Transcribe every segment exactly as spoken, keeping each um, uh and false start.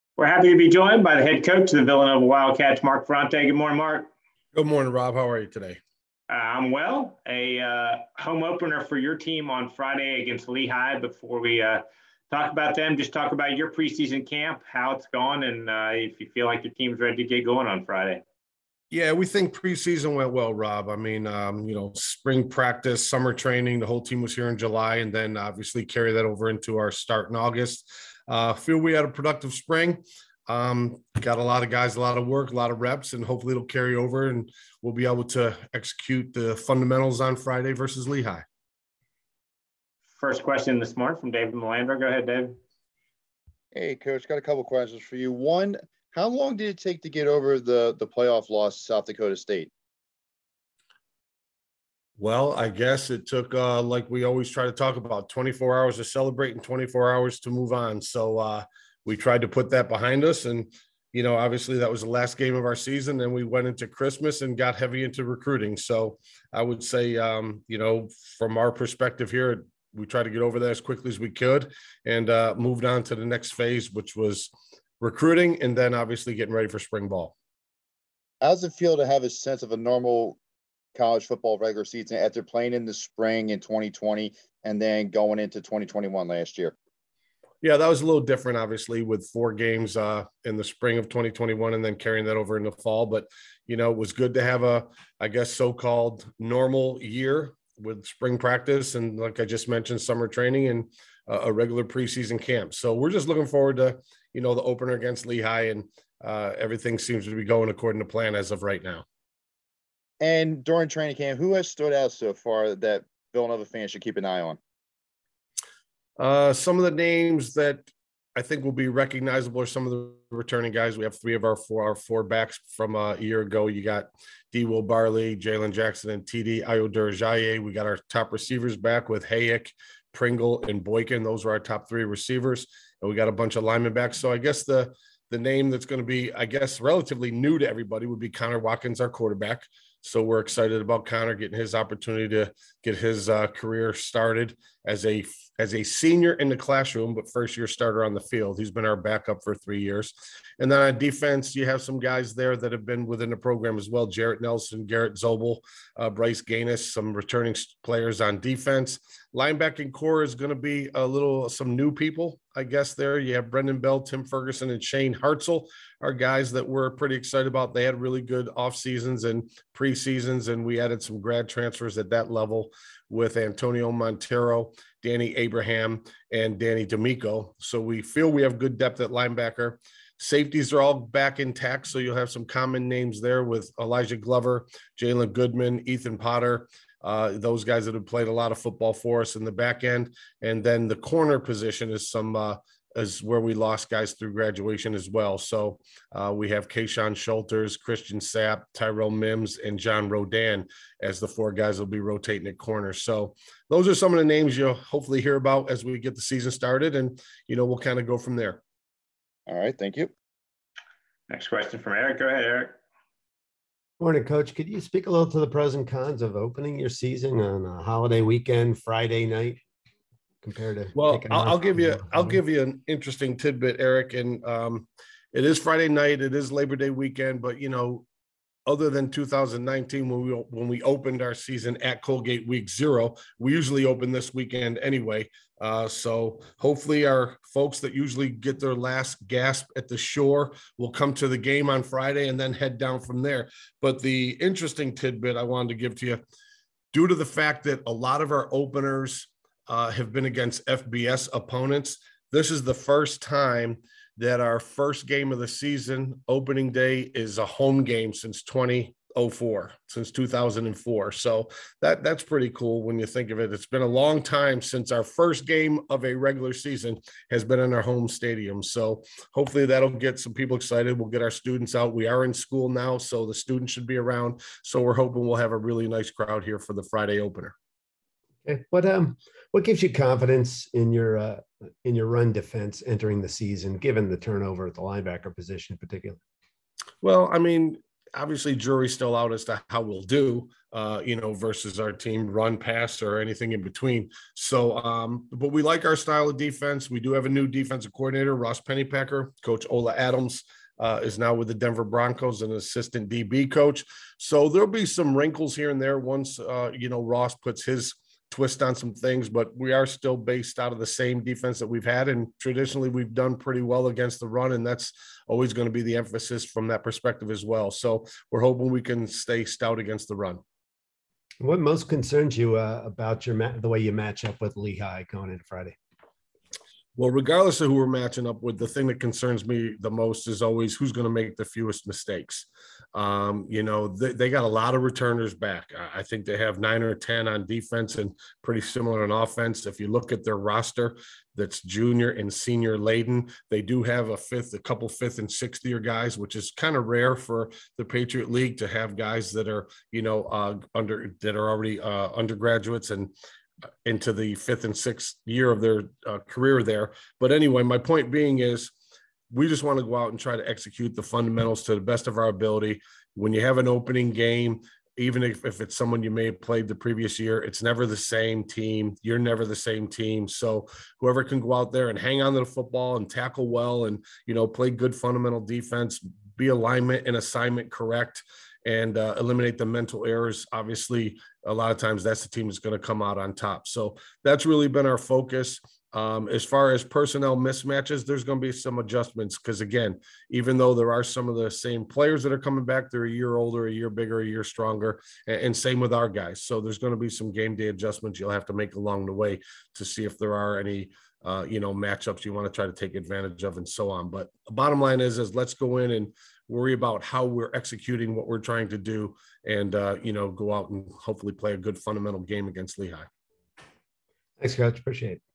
We're happy to be joined by the head coach of the Villanova Wildcats, Mark Ferrante. Good morning, Mark. Good morning, Rob. How are you today? Uh, I'm well. A uh, home opener for your team on Friday against Lehigh. Before we uh, talk about them, just talk about your preseason camp, how it's gone, and uh, if you feel like your team's ready to get going on Friday. Yeah, we think preseason went well, Rob. I mean, um, you know, spring practice, summer training, the whole team was here in July, and then obviously carry that over into our start in August. Uh, feel we had a productive spring. Um, got a lot of guys, a lot of work, a lot of reps, and hopefully it'll carry over and we'll be able to execute the fundamentals on Friday versus Lehigh. First question this morning from David Melandro. Go ahead, Dave. Hey, Coach, got a couple questions for you. One, how long did it take to get over the, the playoff loss to South Dakota State? Well, I guess it took, uh, like we always try to talk about, twenty-four hours to celebrate and twenty-four hours to move on. So uh, we tried to put that behind us. And, you know, obviously that was the last game of our season. Then we went into Christmas and got heavy into recruiting. So I would say, um, you know, from our perspective here, we tried to get over that as quickly as we could and uh, moved on to the next phase, which was recruiting and then obviously getting ready for spring ball. How does it feel to have a sense of a normal college football regular season after playing in the spring in twenty twenty and then going into twenty twenty-one last year? Yeah, that was a little different, obviously, with four games uh, in the spring of twenty twenty-one and then carrying that over in the fall. But, you know, it was good to have a, I guess, so-called normal year with spring practice and, like I just mentioned, summer training and uh, a regular preseason camp. So we're just looking forward to, you know, the opener against Lehigh, and uh, everything seems to be going according to plan as of right now. And during training camp, who has stood out so far that Villanova fans should keep an eye on? Uh, some of the names that I think will be recognizable are some of the returning guys. We have three of our four, our four backs from a year ago. You got D. Will Barley, Jalen Jackson, and T D Ayodurajaye. We got our top receivers back with Hayek, Pringle, and Boykin. Those are our top three receivers. And we got a bunch of linemen back. So I guess the the name that's going to be, I guess, relatively new to everybody would be Connor Watkins, our quarterback. So we're excited about Connor getting his opportunity to get his uh, career started as a as a senior in the classroom, but first year starter on the field. He's been our backup for three years. And then on defense, you have some guys there that have been within the program as well. Jarrett Nelson, Garrett Zobel, uh, Bryce Gaines, some returning players on defense. Linebacking core is going to be a little, some new people, I guess there. You have Brendan Bell, Tim Ferguson, and Shane Hartzell are guys that we're pretty excited about. They had really good off seasons and pre-seasons, and we added some grad transfers at that level with Antonio Montero, Danny Abraham, and Danny D'Amico. So we feel we have good depth at linebacker. Safeties are all back intact, so you'll have some common names there with Elijah Glover, Jalen Goodman, Ethan Potter, uh, those guys that have played a lot of football for us in the back end. And then the corner position is some uh, is where we lost guys through graduation as well. So uh, we have Kayshawn Schulters, Christian Sapp, Tyrell Mims, and John Rodan as the four guys will be rotating at corner. So those are some of the names you'll hopefully hear about as we get the season started, and, you know, we'll kind of go from there. All right. Thank you. Next question from Eric. Go ahead, Eric. Morning, Coach. Could you speak a little to the pros and cons of opening your season on a holiday weekend, Friday night? Compared to well, I'll, I'll give you I'll give you an interesting tidbit, Eric, and um, it is Friday night. It is Labor Day weekend, but you know, other than two thousand nineteen when we when we opened our season at Colgate Week Zero, we usually open this weekend anyway. Uh, so hopefully, our folks that usually get their last gasp at the shore will come to the game on Friday and then head down from there. But the interesting tidbit I wanted to give to you, due to the fact that a lot of our openers Uh, have been against F B S opponents. This is the first time that our first game of the season, opening day, is a home game since twenty oh four, since two thousand four. So that that's pretty cool when you think of it. It's been a long time since our first game of a regular season has been in our home stadium. So hopefully that'll get some people excited. We'll get our students out. We are in school now, so the students should be around. So we're hoping we'll have a really nice crowd here for the Friday opener. Okay. What um what gives you confidence in your uh, in your run defense entering the season, given the turnover at the linebacker position in particular? Well, I mean, obviously jury's still out as to how we'll do, uh, you know, versus our team run, pass, or anything in between. So, um, but we like our style of defense. We do have a new defensive coordinator, Ross Pennypacker. Coach Ola Adams uh, is now with the Denver Broncos, an assistant D B coach. So there'll be some wrinkles here and there once, uh, you know, Ross puts his twist on some things, but we are still based out of the same defense that we've had. And traditionally we've done pretty well against the run. And that's always going to be the emphasis from that perspective as well. So we're hoping we can stay stout against the run. What most concerns you uh, about your ma- the way you match up with Lehigh going into Friday? Well, regardless of who we're matching up with, the thing that concerns me the most is always who's going to make the fewest mistakes. Um, you know, they, they got a lot of returners back. I think they have nine or ten on defense and pretty similar on offense. If you look at their roster, that's junior and senior laden. They do have a fifth, a couple fifth and sixth year guys, which is kind of rare for the Patriot League to have guys that are, you know, uh, under that are already uh, undergraduates and into the fifth and sixth year of their uh, career there. But anyway, my point being is we just want to go out and try to execute the fundamentals to the best of our ability. When you have an opening game, even if, if it's someone you may have played the previous year, it's never the same team. You're never the same team. So whoever can go out there and hang on to the football and tackle well and, you know, play good fundamental defense, be alignment and assignment correct, and uh, eliminate the mental errors. Obviously, a lot of times that's the team that's going to come out on top. So that's really been our focus. Um, as far as personnel mismatches, there's going to be some adjustments because, again, even though there are some of the same players that are coming back, they're a year older, a year bigger, a year stronger, and, and same with our guys. So there's going to be some game day adjustments you'll have to make along the way to see if there are any uh, you know, matchups you want to try to take advantage of and so on. But the bottom line is, is let's go in and worry about how we're executing what we're trying to do and, uh, you know, go out and hopefully play a good fundamental game against Lehigh. Thanks, Coach. Appreciate it.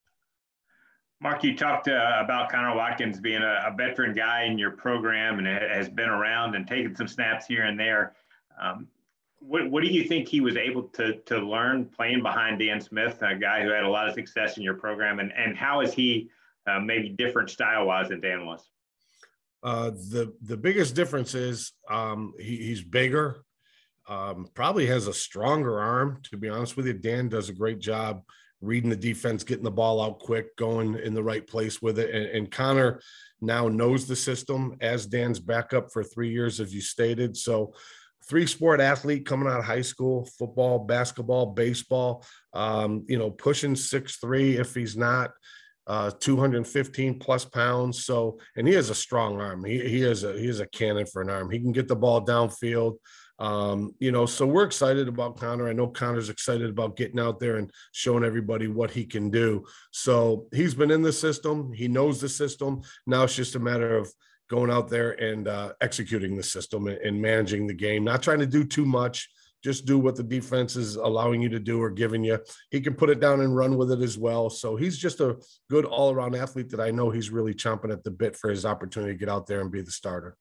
Mark, you talked uh, about Connor Watkins being a, a veteran guy in your program and has been around and taken some snaps here and there. Um, what, what do you think he was able to, to learn playing behind Dan Smith, a guy who had a lot of success in your program, and, and how is he uh, maybe different style-wise than Dan was? Uh, the the biggest difference is um, he, he's bigger, um, probably has a stronger arm, to be honest with you. Dan does a great job reading the defense, getting the ball out quick, going in the right place with it. And, and Connor now knows the system as Dan's backup for three years, as you stated. So three-sport athlete coming out of high school, football, basketball, baseball, um, you know, pushing six three if he's not, uh, two hundred fifteen plus pounds. So, and he has a strong arm. He, he is a, he is a cannon for an arm. He can get the ball downfield. Um, you know, so we're excited about Connor. I know Connor's excited about getting out there and showing everybody what he can do. So he's been in the system. He knows the system. Now it's just a matter of going out there and uh, executing the system and, and managing the game, not trying to do too much. Just do what the defense is allowing you to do or giving you. He can put it down and run with it as well. So he's just a good all-around athlete that I know he's really chomping at the bit for his opportunity to get out there and be the starter.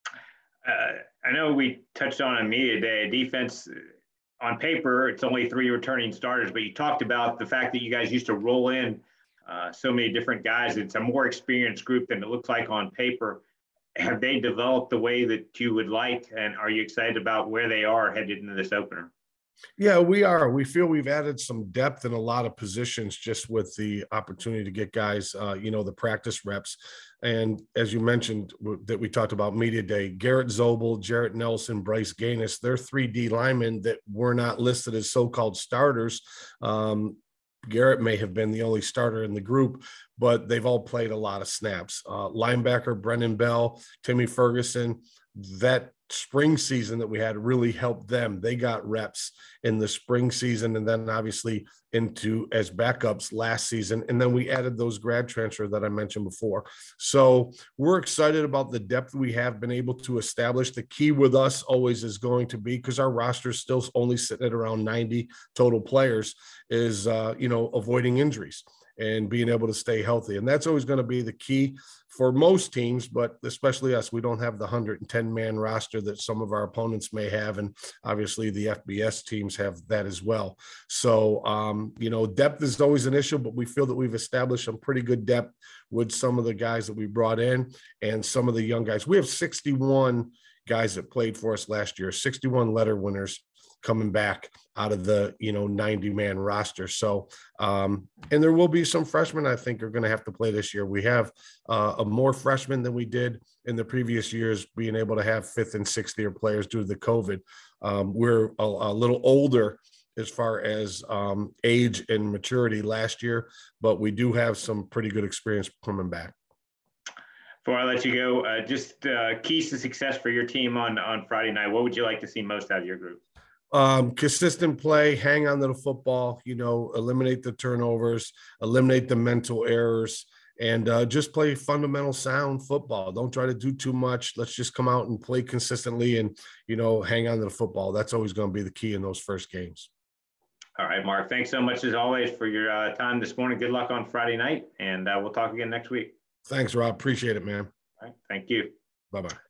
Uh, I know we touched on in media day, defense on paper, it's only three returning starters, but you talked about the fact that you guys used to roll in uh, so many different guys. It's a more experienced group than it looks like on paper. Have they developed the way that you would like, and are you excited about where they are headed into this opener? Yeah, we are. We feel we've added some depth in a lot of positions just with the opportunity to get guys, uh, you know, the practice reps. And as you mentioned that we talked about media day, Garrett Zobel, Jarrett Nelson, Bryce Gaines, they're three D linemen that were not listed as so-called starters. Um, Garrett may have been the only starter in the group, but they've all played a lot of snaps. Uh, linebacker Brennan Bell, Timmy Ferguson, that spring season that we had really helped them. They got reps in the spring season and then obviously into as backups last season. And then we added those grad transfer that I mentioned before. So we're excited about the depth we have been able to establish. The key with us always is going to be, because our roster is still only sitting at around ninety total players, is, uh, you know, avoiding injuries and being able to stay healthy. And that's always going to be the key for most teams, but especially us. We don't have the one hundred ten man roster that some of our opponents may have. And obviously the F B S teams have that as well. So, um, you know, depth is always an issue, but we feel that we've established some pretty good depth with some of the guys that we brought in and some of the young guys. We have sixty-one guys that played for us last year, sixty-one letter winners coming back out of the, you know, ninety man roster. So, um, and there will be some freshmen I think are going to have to play this year. We have uh, a more freshmen than we did in the previous years, being able to have fifth and sixth year players due to the COVID. Um, we're a, a little older as far as um, age and maturity last year, but we do have some pretty good experience coming back. Before I let you go, uh, just uh, keys to success for your team on, on Friday night. What would you like to see most out of your group? Um, consistent play, hang on to the football, you know, eliminate the turnovers, eliminate the mental errors, and uh, just play fundamental sound football. Don't try to do too much. Let's just come out and play consistently and, you know, hang on to the football. That's always going to be the key in those first games. All right, Mark, thanks so much as always for your uh, time this morning. Good luck on Friday night, and uh, we'll talk again next week. Thanks, Rob. Appreciate it, man. All right, thank you. Bye-bye.